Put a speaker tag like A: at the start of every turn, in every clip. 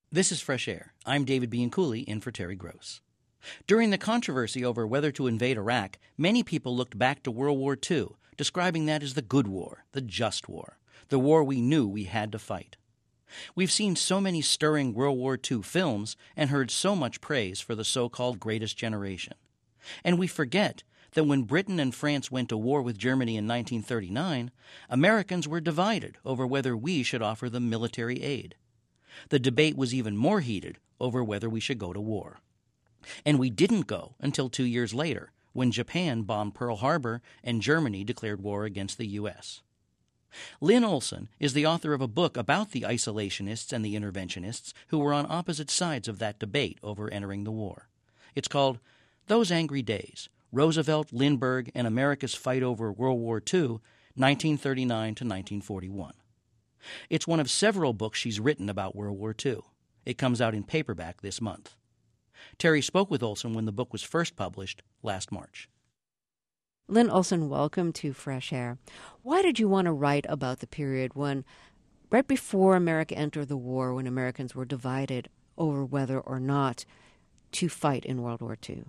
A: This is Fresh Air. I'm David Bianculli, in for Terry Gross. During the controversy over whether to invade Iraq, many people looked back to World War II, describing that as the good war, the just war, the war we knew we had to fight. We've seen so many stirring World War II films and heard so much praise for the so-called greatest generation. And we forget that when Britain and France went to war with Germany in 1939, Americans were divided over whether we should offer them military aid. The debate was even more heated over whether we should go to war. And we didn't go until 2 years later, when Japan bombed Pearl Harbor and Germany declared war against the U.S. Lynn Olson is the author of a book about the isolationists and the interventionists who were on opposite sides of that debate over entering the war. It's called Those Angry Days, Roosevelt, Lindbergh, and America's Fight Over World War II, 1939 to 1941. It's one of several books she's written about World War II. It comes out in paperback this month. Terry spoke with Olson when the book was first published last March.
B: Lynn Olson, welcome to Fresh Air. Why did you want to write about the period when, right before America entered the war, when Americans were divided over whether or not to fight in World War II?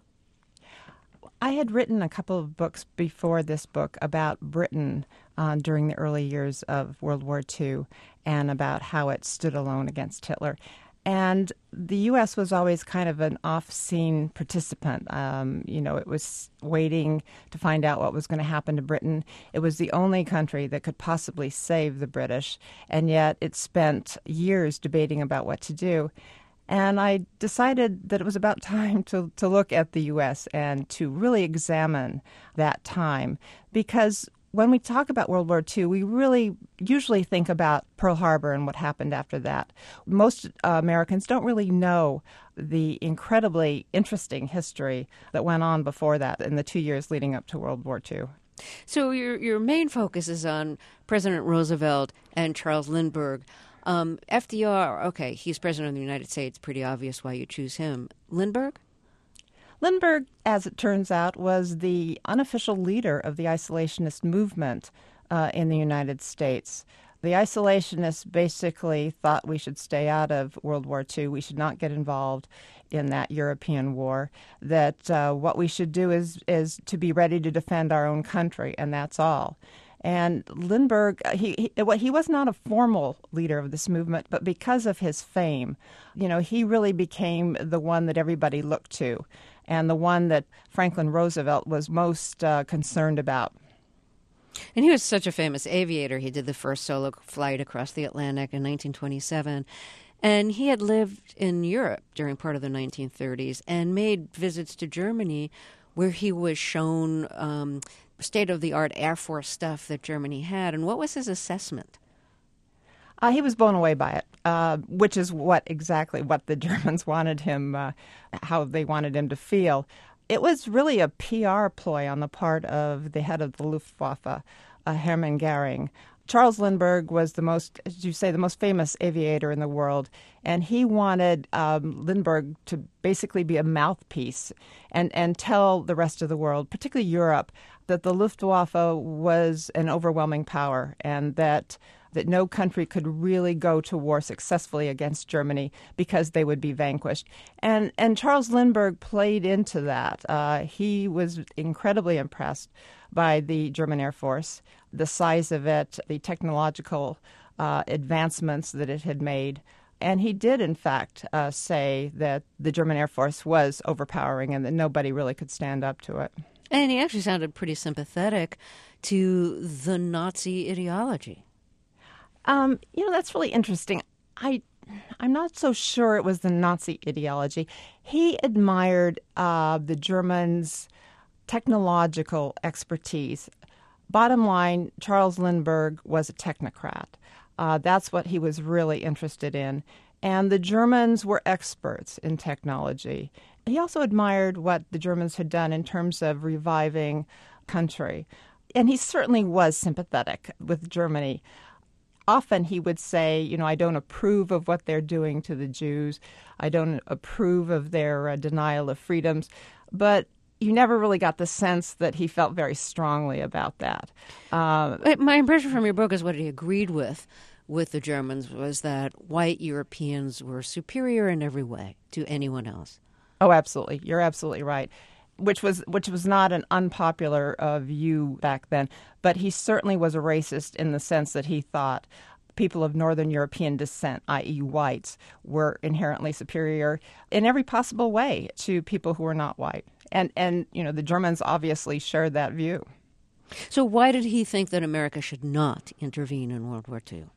C: I had written a couple of books before this book about Britain during the early years of World War II and about how it stood alone against Hitler. And the U.S. was always kind of an off-scene participant. It was waiting to find out what was going to happen to Britain. It was the only country that could possibly save the British, and yet it spent years debating about what to do. And I decided that it was about time to look at the U.S. and to really examine that time, because when we talk about World War II, we really usually think about Pearl Harbor and what happened after that. Most Americans don't really know the incredibly interesting history that went on before that in the 2 years leading up to World War II.
B: So your main focus is on President Roosevelt and Charles Lindbergh. FDR, okay, he's president of the United States. Pretty obvious why you choose him. Lindbergh?
C: Lindbergh, as it turns out, was the unofficial leader of the isolationist movement in the United States. The isolationists basically thought we should stay out of World War II. We should not get involved in that European war, that what we should do is to be ready to defend our own country, and that's all. And Lindbergh, he was not a formal leader of this movement, but because of his fame, he really became the one that everybody looked to and the one that Franklin Roosevelt was most concerned about.
B: And he was such a famous aviator. He did the first solo flight across the Atlantic in 1927. And he had lived in Europe during part of the 1930s and made visits to Germany where he was shown state-of-the-art Air Force stuff that Germany had. And what was his assessment?
C: He was blown away by it, which is exactly what the Germans wanted him, how they wanted him to feel. It was really a PR ploy on the part of the head of the Luftwaffe, Hermann Goering. Charles Lindbergh was the most famous aviator in the world, and he wanted Lindbergh to basically be a mouthpiece and tell the rest of the world, particularly Europe, that the Luftwaffe was an overwhelming power and that no country could really go to war successfully against Germany because they would be vanquished. And Charles Lindbergh played into that. He was incredibly impressed by the German Air Force, the size of it, the technological advancements that it had made. And he did, in fact, say that the German Air Force was overpowering and that nobody really could stand up to it.
B: And he actually sounded pretty sympathetic to the Nazi ideology.
C: That's really interesting. I'm not so sure it was the Nazi ideology. He admired the Germans' technological expertise. Bottom line, Charles Lindbergh was a technocrat. That's what he was really interested in. And the Germans were experts in technology. He also admired what the Germans had done in terms of reviving country. And he certainly was sympathetic with Germany. Often he would say, I don't approve of what they're doing to the Jews. I don't approve of their denial of freedoms. But you never really got the sense that he felt very strongly about that.
B: My impression from your book is what he agreed with with the Germans was that white Europeans were superior in every way to anyone else.
C: Oh, absolutely. You're absolutely right. Which was not an unpopular view back then, but he certainly was a racist in the sense that he thought people of Northern European descent, i.e. whites, were inherently superior in every possible way to people who were not white. And the Germans obviously shared that view.
B: So why did he think that America should not intervene in World War II?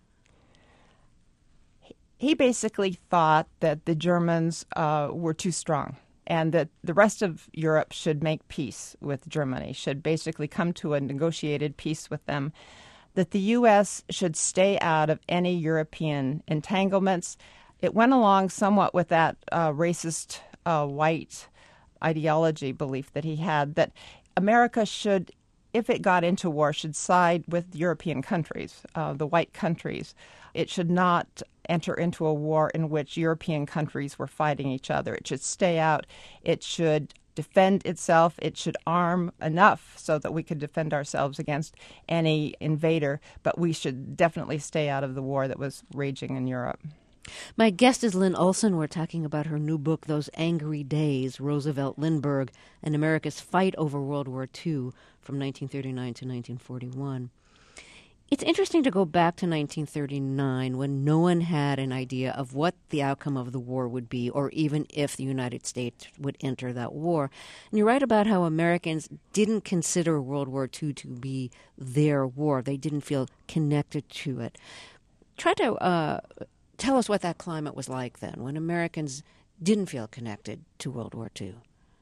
C: He basically thought that the Germans were too strong and that the rest of Europe should make peace with Germany, should basically come to a negotiated peace with them, that the U.S. should stay out of any European entanglements. It went along somewhat with that racist white ideology belief that he had, that America should, if it got into war, should side with European countries, the white countries. It should not enter into a war in which European countries were fighting each other. It should stay out. It should defend itself. It should arm enough so that we could defend ourselves against any invader, but we should definitely stay out of the war that was raging in Europe.
B: My guest is Lynn Olson. We're talking about her new book, Those Angry Days, Roosevelt Lindbergh and America's Fight Over World War II from 1939 to 1941. It's interesting to go back to 1939 when no one had an idea of what the outcome of the war would be or even if the United States would enter that war. And you write about how Americans didn't consider World War II to be their war. They didn't feel connected to it. Try to tell us what that climate was like then, when Americans didn't feel connected to World War II.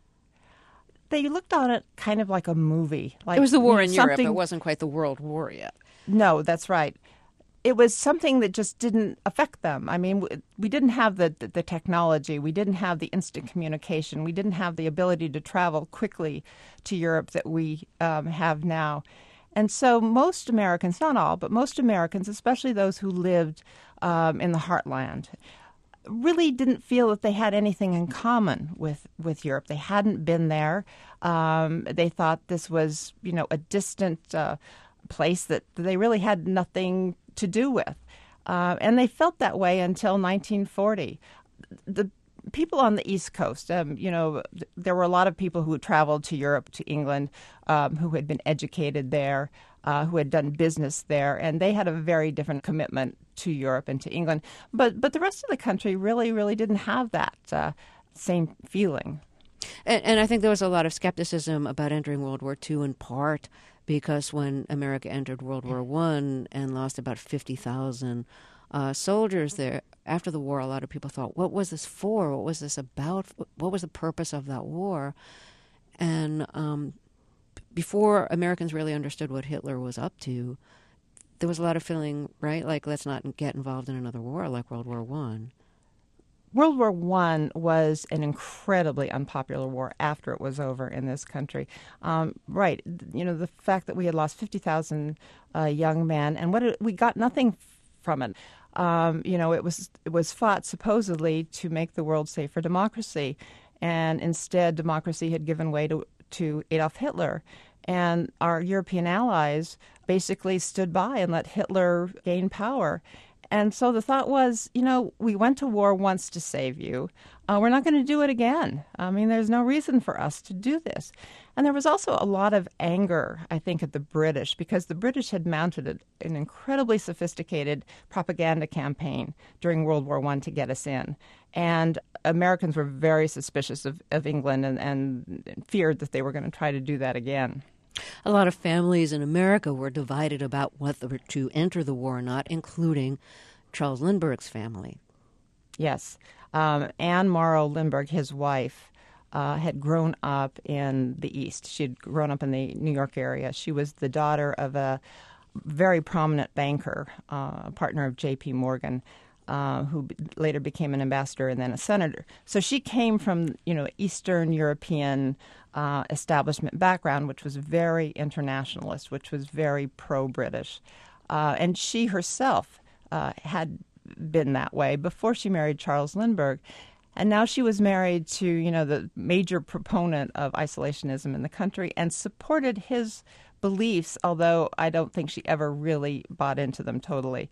C: They looked on it kind of like a movie. Like,
B: it was the war in Europe. It wasn't quite the World War yet.
C: No, that's right. It was something that just didn't affect them. I mean, we didn't have the technology. We didn't have the instant communication. We didn't have the ability to travel quickly to Europe that we have now. And so most Americans, not all, but most Americans, especially those who lived in the heartland, really didn't feel that they had anything in common with Europe. They hadn't been there. They thought this was, a distant place that they really had nothing to do with. And they felt that way until 1940. The people on the East Coast, there were a lot of people who had traveled to Europe, to England, who had been educated there, who had done business there, and they had a very different commitment to Europe and to England. But the rest of the country really didn't have that same feeling.
B: And I think there was a lot of skepticism about entering World War II in part because when America entered World War I and lost about 50,000 soldiers there, after the war, a lot of people thought, what was this for? What was this about? What was the purpose of that war? And before Americans really understood what Hitler was up to, there was a lot of feeling, right, like let's not get involved in another war like World War I.
C: World War I was an incredibly unpopular war after it was over in this country. Right. The fact that we had lost 50,000 young men, and we got nothing from it. It was fought supposedly to make the world safe for democracy, and instead democracy had given way to Adolf Hitler. And our European allies basically stood by and let Hitler gain power. And so the thought was, we went to war once to save you. We're not going to do it again. I mean, there's no reason for us to do this. And there was also a lot of anger, I think, at the British, because the British had mounted an incredibly sophisticated propaganda campaign during World War I to get us in. And Americans were very suspicious of England and feared that they were going to try to do that again.
B: A lot of families in America were divided about whether to enter the war or not, including Charles Lindbergh's family.
C: Yes. Anne Morrow Lindbergh, his wife, had grown up in the East. She had grown up in the New York area. She was the daughter of a very prominent banker, a partner of J.P. Morgan, who later became an ambassador and then a senator. So she came from, Eastern European establishment background, which was very internationalist, which was very pro-British. And she herself had been that way before she married Charles Lindbergh. And now she was married to, the major proponent of isolationism in the country and supported his beliefs, although I don't think she ever really bought into them totally.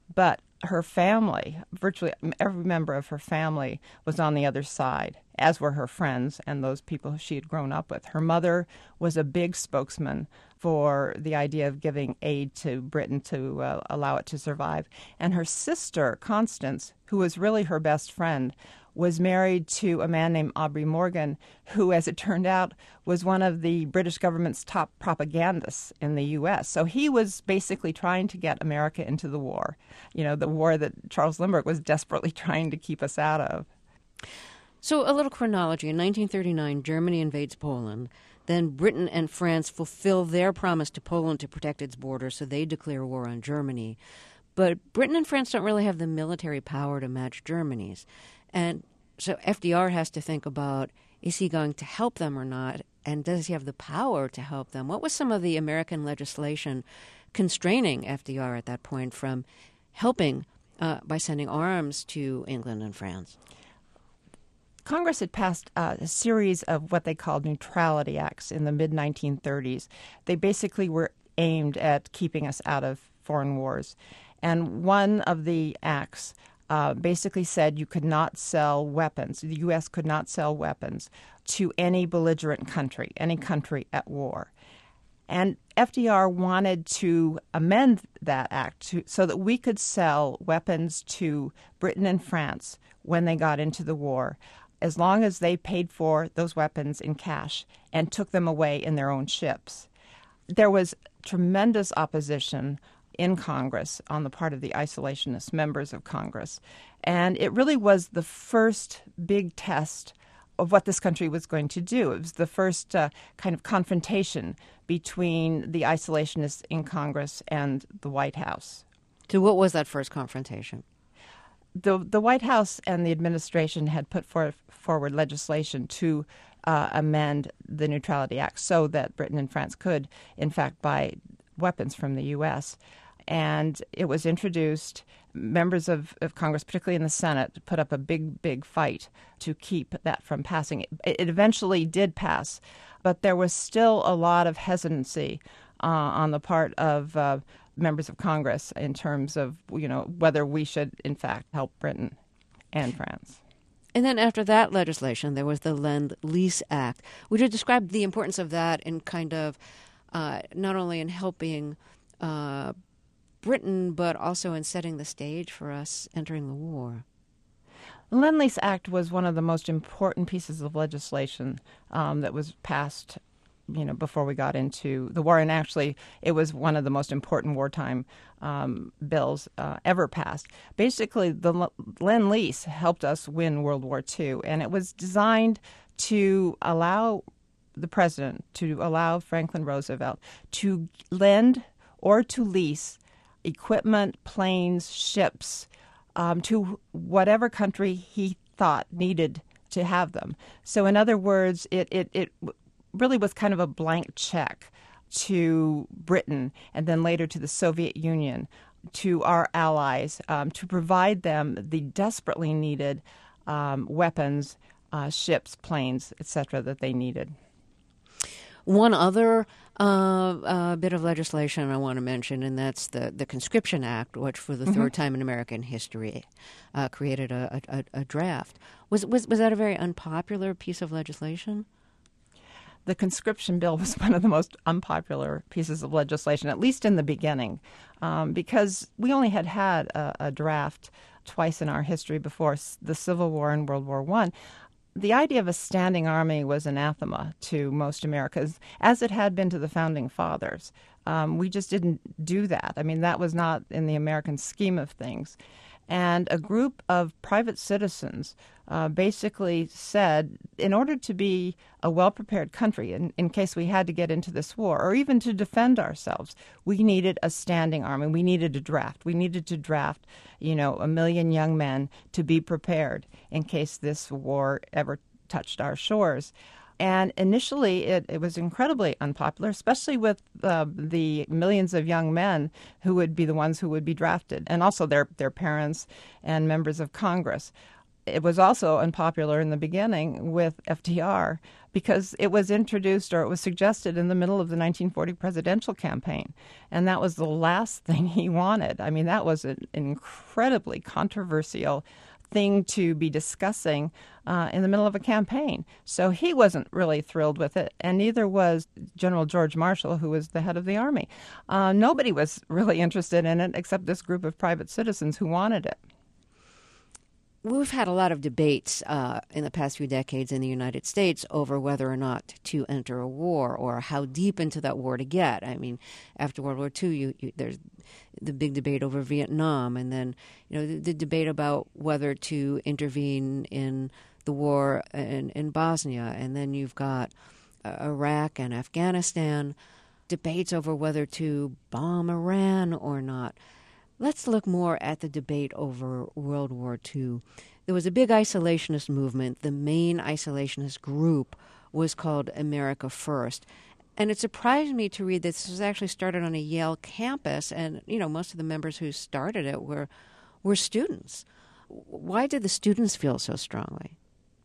C: But her family, virtually every member of her family, was on the other side, as were her friends and those people she had grown up with. Her mother was a big spokesman for the idea of giving aid to Britain to allow it to survive. And her sister, Constance, who was really her best friend, was married to a man named Aubrey Morgan, who, as it turned out, was one of the British government's top propagandists in the U.S. So he was basically trying to get America into the war, the war that Charles Lindbergh was desperately trying to keep us out of.
B: So a little chronology. In 1939, Germany invades Poland. Then Britain and France fulfill their promise to Poland to protect its borders, so they declare war on Germany. But Britain and France don't really have the military power to match Germany's. And so FDR has to think about, is he going to help them or not? And does he have the power to help them? What was some of the American legislation constraining FDR at that point from helping by sending arms to England and France?
C: Congress had passed a series of what they called neutrality acts in the mid-1930s. They basically were aimed at keeping us out of foreign wars. And one of the acts basically said you could not sell weapons. The U.S. could not sell weapons to any belligerent country, any country at war. And FDR wanted to amend that act so that we could sell weapons to Britain and France when they got into the war, as long as they paid for those weapons in cash and took them away in their own ships. There was tremendous opposition in Congress on the part of the isolationist members of Congress. And it really was the first big test of what this country was going to do. It was the first kind of confrontation between the isolationists in Congress and the White House.
B: So what was that first confrontation?
C: The White House and the administration had put forward legislation to amend the Neutrality Act so that Britain and France could, in fact, buy weapons from the U.S., and it was introduced. Members of Congress, particularly in the Senate, put up a big fight to keep that from passing. It eventually did pass, but there was still a lot of hesitancy on the part of members of Congress in terms of, whether we should, in fact, help Britain and France.
B: And then after that legislation, there was the Lend-Lease Act. Would you describe the importance of that in kind of not only in helping Britain, but also in setting the stage for us entering the war?
C: The Lend-Lease Act was one of the most important pieces of legislation that was passed, before we got into the war. And actually, it was one of the most important wartime bills ever passed. Basically, the Lend-Lease helped us win World War II, and it was designed to allow the president, to allow Franklin Roosevelt to lend or to lease equipment, planes, ships, to whatever country he thought needed to have them. So in other words, it really was kind of a blank check to Britain and then later to the Soviet Union, to our allies, to provide them the desperately needed weapons, ships, planes, etc. that they needed.
B: One other bit of legislation I want to mention, and that's the Conscription Act, which for the third time in American history created a draft. Was that a very unpopular piece of legislation?
C: The conscription bill was one of the most unpopular pieces of legislation, at least in the beginning, because we only had a draft twice in our history before the Civil War and World War I. The idea of a standing army was anathema to most Americans, as it had been to the Founding Fathers. We just didn't do that. I mean, that was not in the American scheme of things. And a group of private citizens basically said, in order to be a well-prepared country, in case we had to get into this war, or even to defend ourselves, we needed a standing army. We needed a draft. We needed to draft, 1 million young men to be prepared in case this war ever touched our shores. And initially, it was incredibly unpopular, especially with the millions of young men who would be the ones who would be drafted, and also their parents and members of Congress. it was also unpopular in the beginning with FDR because it was introduced or it was suggested in the middle of the 1940 presidential campaign. And that was the last thing he wanted. I mean, that was an incredibly controversial thing to be discussing in the middle of a campaign. So he wasn't really thrilled with it, and neither was General George Marshall, who was the head of the Army. Nobody was really interested in it except this group of private citizens who wanted it.
B: We've had a lot of debates in the past few decades in the United States over whether or not to enter a war or how deep into that war to get. I mean, after World War II, there's the big debate over Vietnam, and then the debate about whether to intervene in the war in Bosnia, and then you've got Iraq and Afghanistan, debates over whether to bomb Iran or not. Let's look more at the debate over World War II. There was a big isolationist movement. The main isolationist group was called America First. And it surprised me to read that this was actually started on a Yale campus, and most of the members who started it were students. Why did the students feel so strongly?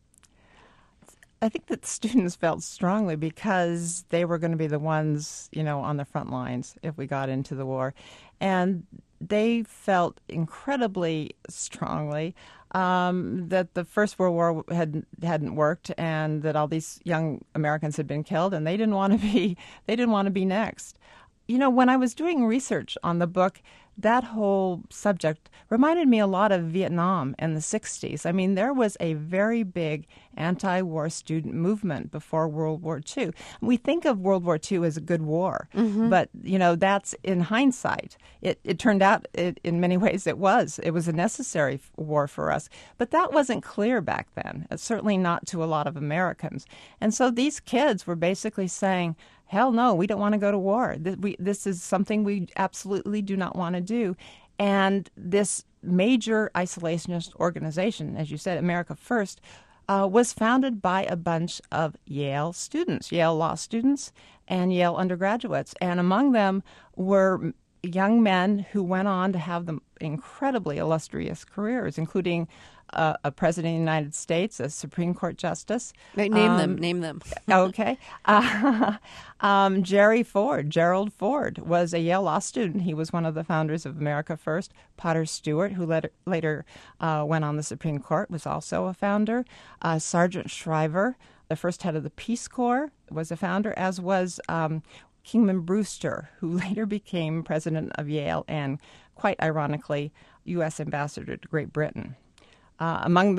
C: I think that students felt strongly because they were going to be the ones, on the front lines if we got into the war. And they felt incredibly strongly that the First World War hadn't worked, and that all these young Americans had been killed, and they didn't want to be next. When I was doing research on the book, that whole subject reminded me a lot of Vietnam in the 60s. I mean, there was a very big anti-war student movement before World War II. We think of World War II as a good war, but, that's in hindsight. It turned out, in many ways, it was a necessary war for us. But that wasn't clear back then, certainly not to a lot of Americans. And so these kids were basically saying, hell no, we don't want to go to war. This is something we absolutely do not want to do. And this major isolationist organization, as you said, America First, was founded by a bunch of Yale students, Yale law students and Yale undergraduates. And among them were young men who went on to have the incredibly illustrious careers, including a president of the United States, a Supreme Court justice.
B: Name them.
C: Okay. Gerald Ford was a Yale law student. He was one of the founders of America First. Potter Stewart, who later went on the Supreme Court, was also a founder. Sargent Shriver, the first head of the Peace Corps, was a founder, as was Kingman Brewster, who later became president of Yale and, quite ironically, U.S. ambassador to Great Britain. Among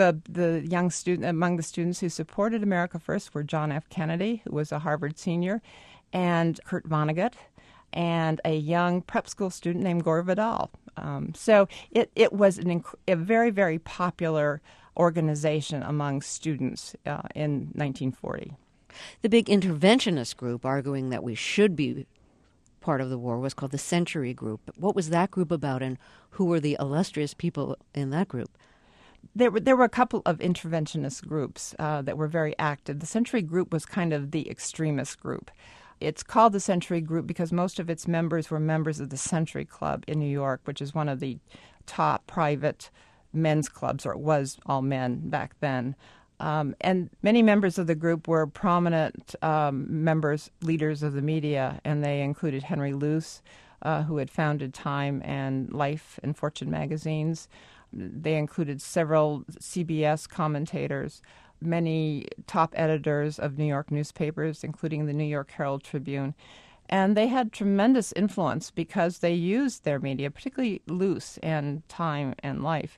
C: the students who supported America First were John F. Kennedy, who was a Harvard senior, and Kurt Vonnegut, and a young prep school student named Gore Vidal. So it was a very, very popular organization among students in 1940.
B: The big interventionist group arguing that we should be part of the war was called the Century Group. What was that group about, and who were the illustrious people in that group?
C: There were a couple of interventionist groups that were very active. The Century Group was kind of the extremist group. It's called the Century Group because most of its members were members of the Century Club in New York, which is one of the top private men's clubs, or it was all men back then. And many members of the group were prominent leaders of the media, and they included Henry Luce, who had founded Time and Life and Fortune magazines. They included several CBS commentators, many top editors of New York newspapers, including the New York Herald Tribune. And they had tremendous influence because they used their media, particularly Luce and Time and Life,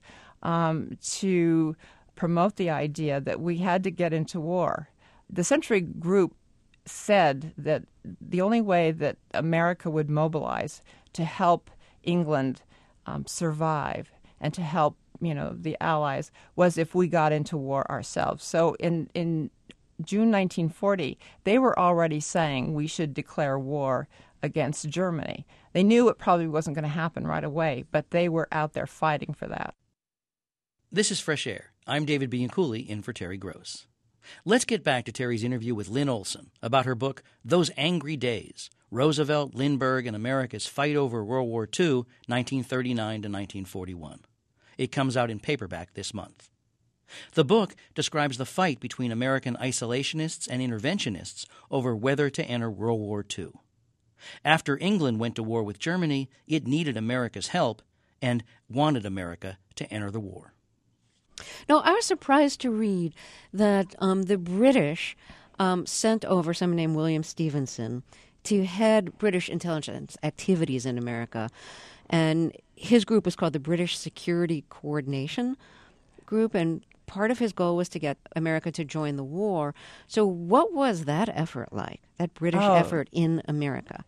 C: to promote the idea that we had to get into war. The Century Group said that the only way that America would mobilize to help England survive and to help, the Allies was if we got into war ourselves. So in June 1940, they were already saying we should declare war against Germany. They knew it probably wasn't going to happen right away, but they were out there fighting for that.
A: This is Fresh Air. I'm David Bianculli, in for Terry Gross. Let's get back to Terry's interview with Lynn Olson about her book, Those Angry Days, Roosevelt, Lindbergh, and America's Fight Over World War II, 1939 to 1941. It comes out in paperback this month. The book describes the fight between American isolationists and interventionists over whether to enter World War II. After England went to war with Germany, it needed America's help and wanted America to enter the war.
B: No, I was surprised to read that the British sent over someone named William Stevenson to head British intelligence activities in America. And his group was called the British Security Coordination Group, and part of his goal was to get America to join the war. So what was that effort like, that British effort in America?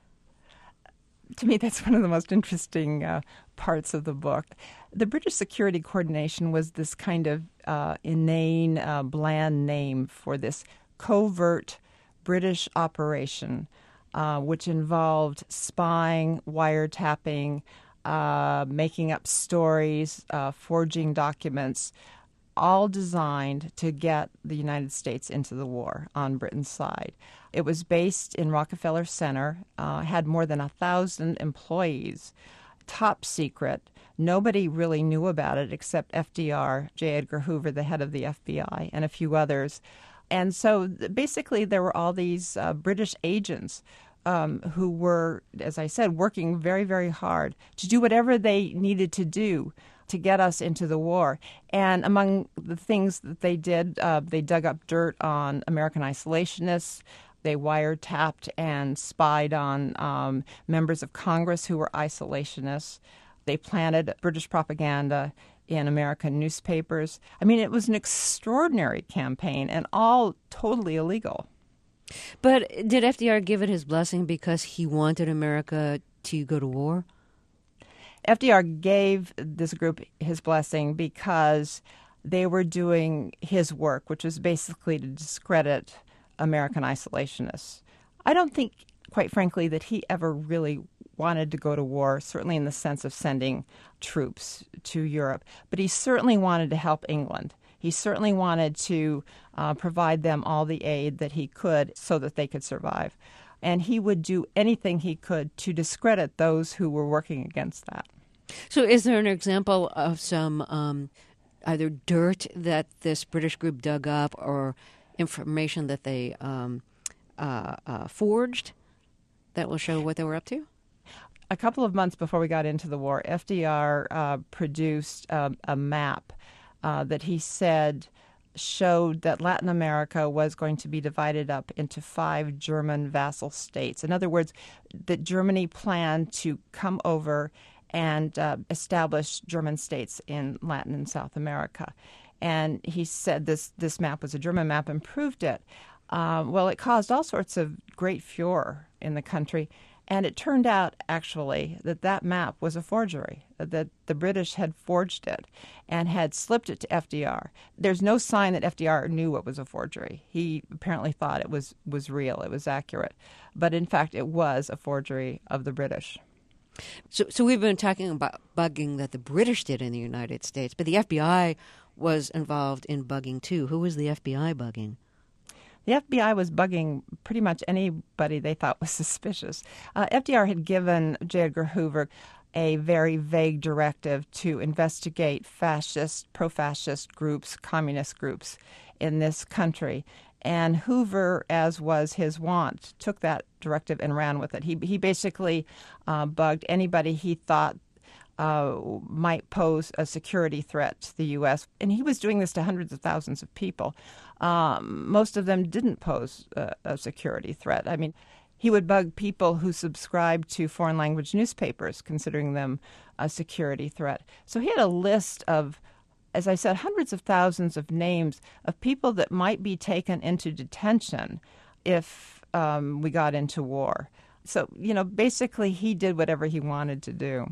C: To me, that's one of the most interesting parts of the book. The British Security Coordination was this kind of inane, bland name for this covert British operation, which involved spying, wiretapping, making up stories, forging documents, all designed to get the United States into the war on Britain's side. It was based in Rockefeller Center, had more than 1,000 employees, top secret. Nobody really knew about it except FDR, J. Edgar Hoover, the head of the FBI, and a few others. And so basically there were all these British agents who were, as I said, working very, very hard to do whatever they needed to do to get us into the war. And among the things that they did, they dug up dirt on American isolationists. They wiretapped and spied on members of Congress who were isolationists. They planted British propaganda in American newspapers. I mean, it was an extraordinary campaign and all totally illegal.
B: But did FDR give it his blessing because he wanted America to go to war?
C: FDR gave this group his blessing because they were doing his work, which was basically to discredit American isolationists. I don't think, quite frankly, that he ever really wanted to go to war, certainly in the sense of sending troops to Europe. But he certainly wanted to help England. He certainly wanted to provide them all the aid that he could so that they could survive. And he would do anything he could to discredit those who were working against that.
B: So is there an example of some either dirt that this British group dug up or information that they forged that will show what they were up to?
C: A couple of months before we got into the war, FDR produced a map that he said showed that Latin America was going to be divided up into 5 German vassal states. In other words, that Germany planned to come over and establish German states in Latin and South America. And he said this map was a German map and proved it. Well, it caused all sorts of great furor in the country. And it turned out, actually, that map was a forgery, that the British had forged it and had slipped it to FDR. There's no sign that FDR knew it was a forgery. He apparently thought it was real, it was accurate. But in fact, it was a forgery of the British.
B: So we've been talking about bugging that the British did in the United States, but the FBI was involved in bugging too. Who was the FBI bugging?
C: The FBI was bugging pretty much anybody they thought was suspicious. FDR had given J. Edgar Hoover a very vague directive to investigate fascist, pro-fascist groups, communist groups in this country. And Hoover, as was his wont, took that directive and ran with it. He basically bugged anybody he thought might pose a security threat to the U.S. And he was doing this to hundreds of thousands of people. Most of them didn't pose a security threat. I mean, he would bug people who subscribed to foreign language newspapers, considering them a security threat. So he had a list of, as I said, hundreds of thousands of names of people that might be taken into detention if we got into war. So, basically he did whatever he wanted to do.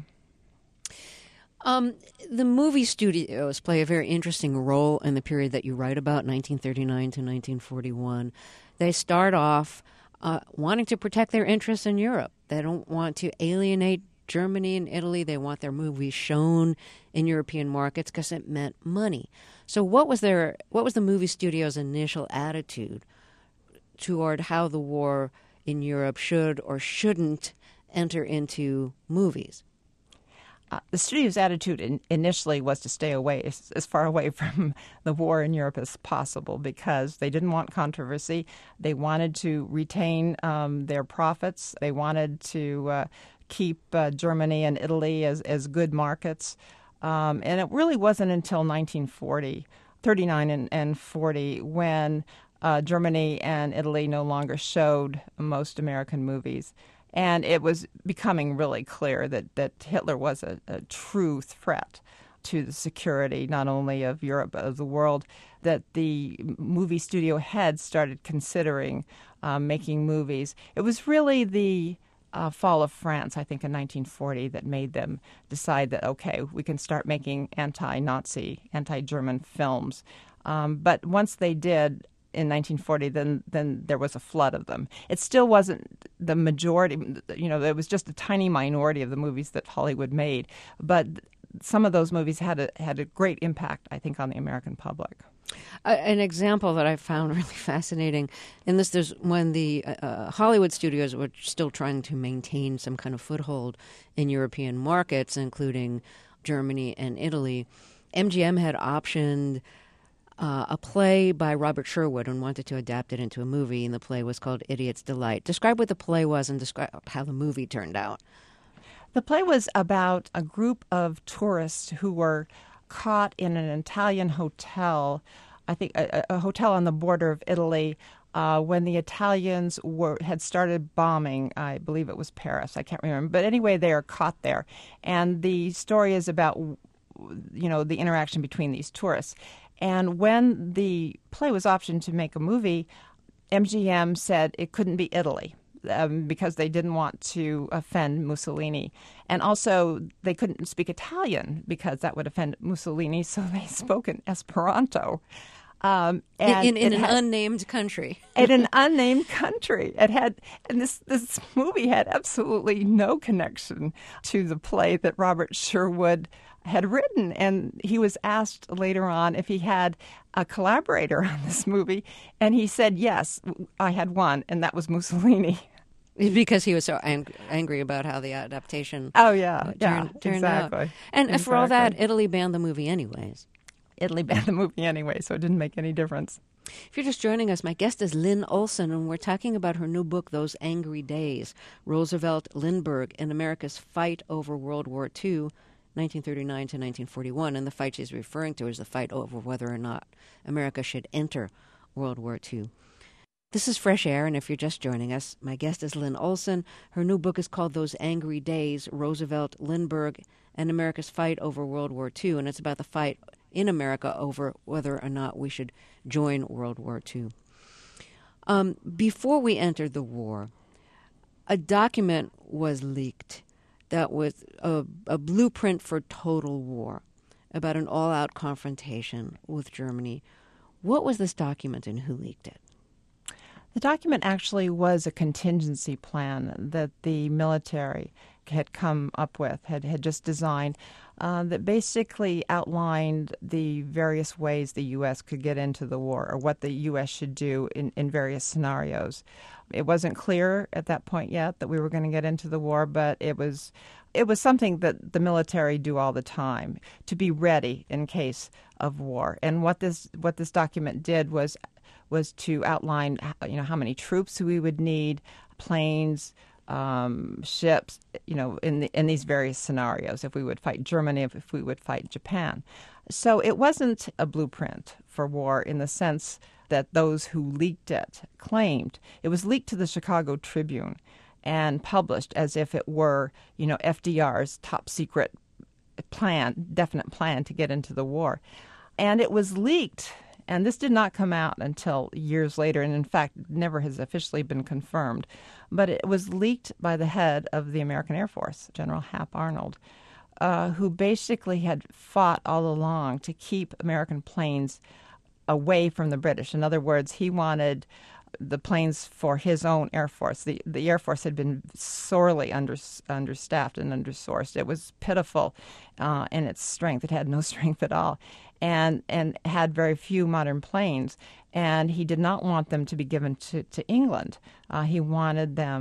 B: The movie studios play a very interesting role in the period that you write about, 1939 to 1941. They start off wanting to protect their interests in Europe. They don't want to alienate Germany and Italy. They want their movies shown in European markets because it meant money. So what was the movie studio's initial attitude toward how the war in Europe should or shouldn't enter into movies?
C: The studio's attitude initially was to stay away, as far away from the war in Europe as possible, because they didn't want controversy. They wanted to retain their profits. They wanted to keep Germany and Italy as good markets. And it really wasn't until 1940, 39 and 40, when Germany and Italy no longer showed most American movies. And it was becoming really clear that Hitler was a true threat to the security, not only of Europe, but of the world, that the movie studio heads started considering making movies. It was really the fall of France, I think, in 1940 that made them decide that, okay, we can start making anti-Nazi, anti-German films. But once they did, in 1940, then there was a flood of them. It still wasn't the majority, there was just a tiny minority of the movies that Hollywood made, but some of those movies had a great impact, I think, on the American public.
B: An example that I found really fascinating in this, there's when the Hollywood studios were still trying to maintain some kind of foothold in European markets, including Germany and Italy. MGM had optioned a play by Robert Sherwood and wanted to adapt it into a movie, and the play was called Idiot's Delight. Describe what the play was and describe how the movie turned out.
C: The play was about a group of tourists who were caught in an Italian hotel, I think a hotel on the border of Italy, when the Italians had started bombing. I believe it was Paris. I can't remember. But anyway, they are caught there. And the story is about, the interaction between these tourists. And when the play was optioned to make a movie, MGM said it couldn't be Italy because they didn't want to offend Mussolini. And also, they couldn't speak Italian because that would offend Mussolini, so they spoke in Esperanto.
B: And in an unnamed country.
C: In an unnamed country. And this movie had absolutely no connection to the play that Robert Sherwood had written. And he was asked later on if he had a collaborator on this movie. And he said, yes, I had one, and that was Mussolini.
B: Because he was so angry about how the adaptation
C: turned
B: exactly.
C: out.
B: And for all that, Italy banned the movie anyways.
C: Italy banned the movie anyway, so it didn't make any difference.
B: If you're just joining us, my guest is Lynn Olson, and we're talking about her new book, Those Angry Days, Roosevelt, Lindbergh, and America's Fight Over World War II, 1939 to 1941. And the fight she's referring to is the fight over whether or not America should enter World War II. This is Fresh Air, and if you're just joining us, my guest is Lynn Olson. Her new book is called Those Angry Days, Roosevelt, Lindbergh, and America's Fight Over World War II, and it's about the fight in America over whether or not we should join World War II. Before we entered the war, a document was leaked that was a blueprint for total war, about an all-out confrontation with Germany. What was this document and who leaked it?
C: The document actually was a contingency plan that the military had come up with, had just designed, that basically outlined the various ways the U.S. could get into the war, or what the U.S. should do in various scenarios. It wasn't clear at that point yet that we were going to get into the war, but it was something that the military do all the time, to be ready in case of war. And what this document did was to outline, how many troops we would need, planes, ships, in these various scenarios, if we would fight Germany, if we would fight Japan. So it wasn't a blueprint for war in the sense that those who leaked it claimed. It was leaked to the Chicago Tribune and published as if it were, FDR's top secret plan, definite plan to get into the war. And it was leaked. And this did not come out until years later, and in fact, never has officially been confirmed. But it was leaked by the head of the American Air Force, General Hap Arnold, who basically had fought all along to keep American planes away from the British. In other words, he wanted the planes for his own Air Force. The Air Force had been sorely understaffed and undersourced. It was pitiful in its strength. It had no strength at all. And had very few modern planes, and he did not want them to be given to England. He wanted them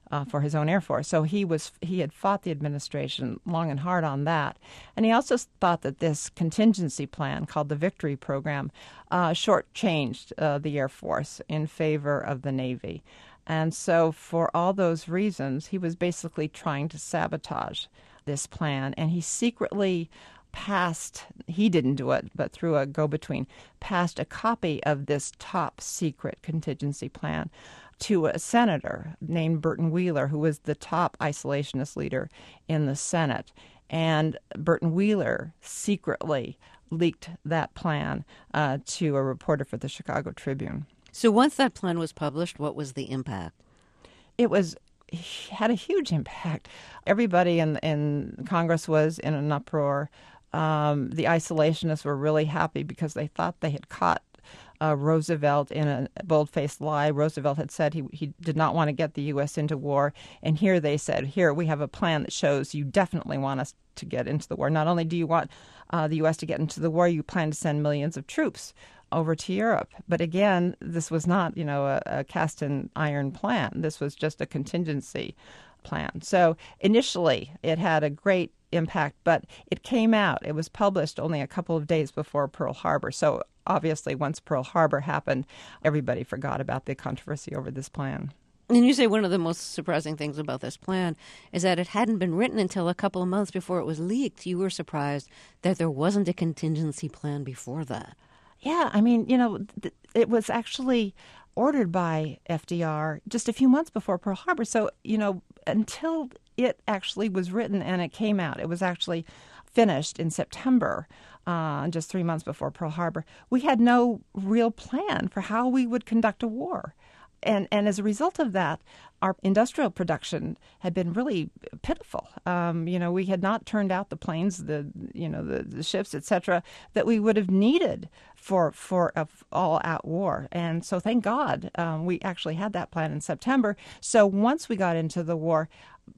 C: for his own Air Force. So he had fought the administration long and hard on that. And he also thought that this contingency plan called the Victory Program shortchanged the Air Force in favor of the Navy. And so for all those reasons, he was basically trying to sabotage this plan. And he secretly passed, he didn't do it, but through a go-between, passed a copy of this top secret contingency plan to a senator named Burton Wheeler, who was the top isolationist leader in the Senate. And Burton Wheeler secretly leaked that plan to a reporter for the Chicago Tribune.
B: So once that plan was published, what was the impact?
C: It had a huge impact. Everybody in Congress was in an uproar. The isolationists were really happy because they thought they had caught Roosevelt in a bold-faced lie. Roosevelt had said he did not want to get the U.S. into war. And here they said, here, we have a plan that shows you definitely want us to get into the war. Not only do you want the U.S. to get into the war, you plan to send millions of troops over to Europe. But again, this was not, a cast-in-iron plan. This was just a contingency plan. So initially, it had a great impact, but it came out. It was published only a couple of days before Pearl Harbor. So obviously, once Pearl Harbor happened, everybody forgot about the controversy over this plan.
B: And you say one of the most surprising things about this plan is that it hadn't been written until a couple of months before it was leaked. You were surprised that there wasn't a contingency plan before that.
C: Yeah, I mean, it was actually ordered by FDR just a few months before Pearl Harbor. So, until it actually was written and it came out, it was actually finished in September, just 3 months before Pearl Harbor. We had no real plan for how we would conduct a war. And as a result of that, our industrial production had been really pitiful. We had not turned out the planes, the ships, etc., that we would have needed for all-out war. And so, thank God, we actually had that plan in September. So once we got into the war,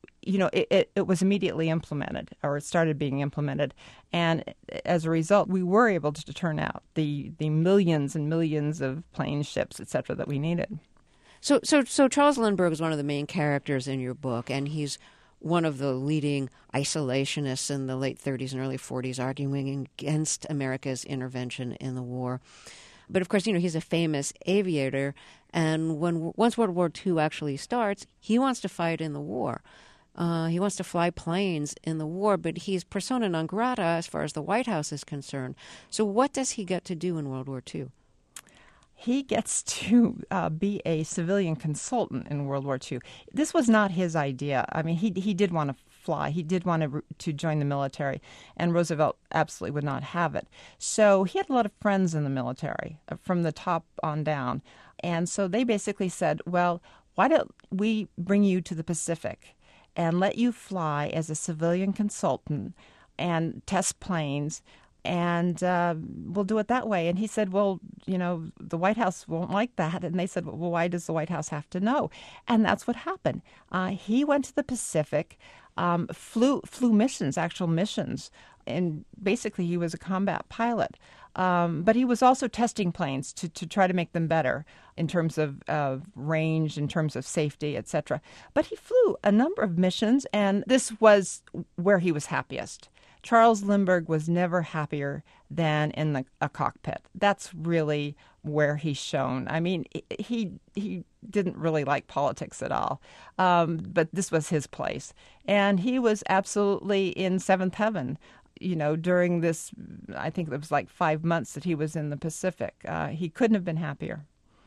C: it was immediately implemented, or it started being implemented. And as a result, we were able to turn out the millions and millions of planes, ships, etc., that we needed.
B: So Charles Lindbergh is one of the main characters in your book, and he's one of the leading isolationists in the late 30s and early 40s, arguing against America's intervention in the war. But of course, he's a famous aviator, and once World War II actually starts, he wants to fight in the war. He wants to fly planes in the war, but he's persona non grata as far as the White House is concerned. So what does he get to do in World War II?
C: He gets to be a civilian consultant in World War II. This was not his idea. I mean, he did want to fly. He did want to join the military, and Roosevelt absolutely would not have it. So he had a lot of friends in the military from the top on down. And so they basically said, well, why don't we bring you to the Pacific and let you fly as a civilian consultant and test planes, and we'll do it that way. And he said, well, the White House won't like that. And they said, well, why does the White House have to know? And that's what happened. He went to the Pacific, flew missions, actual missions, and basically he was a combat pilot. But he was also testing planes to try to make them better in terms of range, in terms of safety, etc. But he flew a number of missions, and this was where he was happiest. Charles Lindbergh was never happier than in a cockpit. That's really where he shone. I mean, he didn't really like politics at all, but this was his place. And he was absolutely in seventh heaven, during this, I think it was like 5 months that he was in the Pacific. He couldn't have been happier.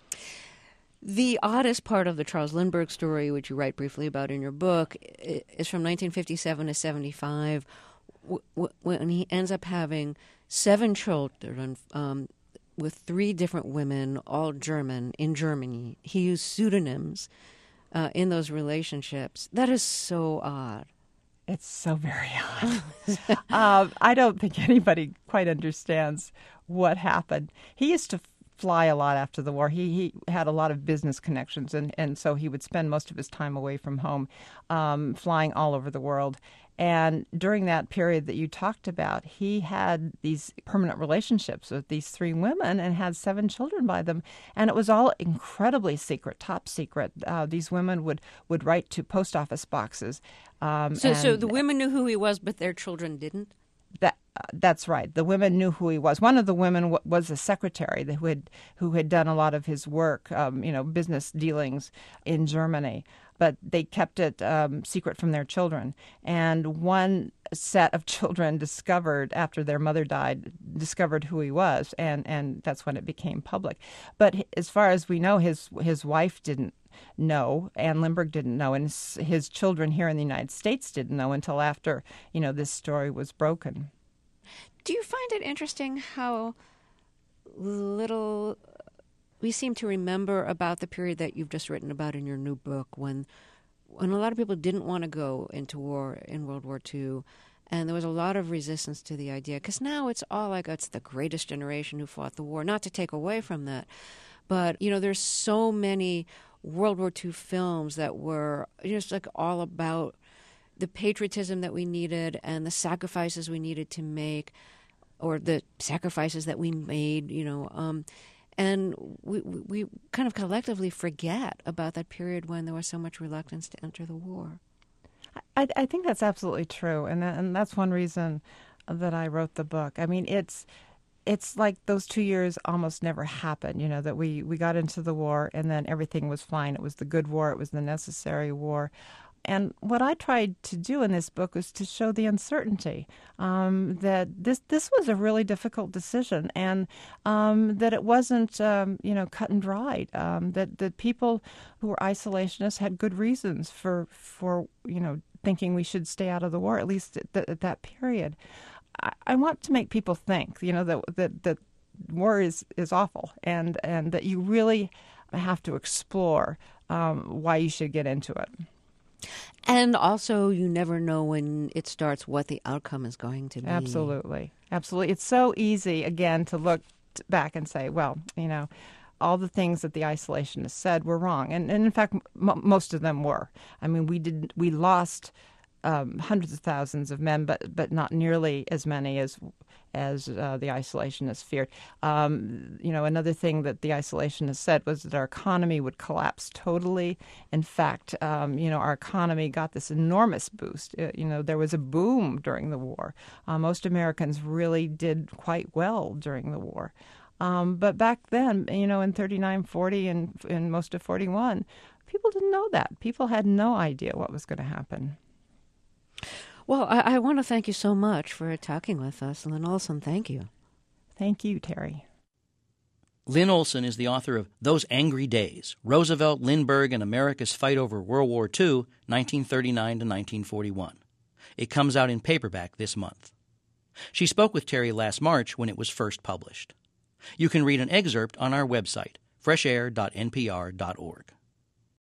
B: The oddest part of the Charles Lindbergh story, which you write briefly about in your book, is from 1957 to 75, when he ends up having 7 children with 3 different women, all German, in Germany. He used pseudonyms in those relationships. That is so odd.
C: It's so very odd. I don't think anybody quite understands what happened. He used to fly a lot after the war. He had a lot of business connections, and so he would spend most of his time away from home, flying all over the world. And during that period that you talked about, he had these permanent relationships with these 3 women and had 7 children by them. And it was all incredibly secret, top secret. These women would write to post office boxes.
B: So the women knew who he was, but their children didn't?
C: That's right. The women knew who he was. One of the women was a secretary who had done a lot of his work, business dealings in Germany. But they kept it secret from their children. And one set of children discovered, after their mother died, discovered who he was, and that's when it became public. But as far as we know, his wife didn't know. Anne Lindbergh didn't know, and his children here in the United States didn't know until after, this story was broken.
B: Do you find it interesting how little we seem to remember about the period that you've just written about in your new book, when a lot of people didn't want to go into war in World War II, and there was a lot of resistance to the idea? Because now it's all like it's the greatest generation who fought the war. Not to take away from that, but there's so many World War II films that were just like all about the patriotism that we needed and the sacrifices we needed to make, or the sacrifices that we made, and we kind of collectively forget about that period when there was so much reluctance to enter the war.
C: I think that's absolutely true, and that's one reason that I wrote the book. I mean, it's like those 2 years almost never happened, that we got into the war and then everything was fine. It was the good war. It was the necessary war. And what I tried to do in this book was to show the uncertainty, that this was a really difficult decision, and that it wasn't, cut and dried, that people who were isolationists had good reasons for thinking we should stay out of the war, at least at that period. I want to make people think, that war is awful, and that you really have to explore why you should get into it.
B: And also, you never know when it starts what the outcome is going to be.
C: Absolutely. Absolutely. It's so easy, again, to look back and say, well, all the things that the isolationists said were wrong. And in fact, most of them were. I mean, we lost hundreds of thousands of men, but not nearly as many as the isolationists feared. Another thing that the isolationists said was that our economy would collapse totally. In fact, our economy got this enormous boost. There was a boom during the war. Most Americans really did quite well during the war. But back then, in 39, 40, and in most of 41, people didn't know that. People had no idea what was going to happen.
B: Well, I want to thank you so much for talking with us. Lynn Olson, thank you.
C: Thank you, Terry.
A: Lynn Olson is the author of Those Angry Days, Roosevelt, Lindbergh, and America's Fight Over World War II, 1939 to 1941. It comes out in paperback this month. She spoke with Terry last March when it was first published. You can read an excerpt on our website, freshair.npr.org.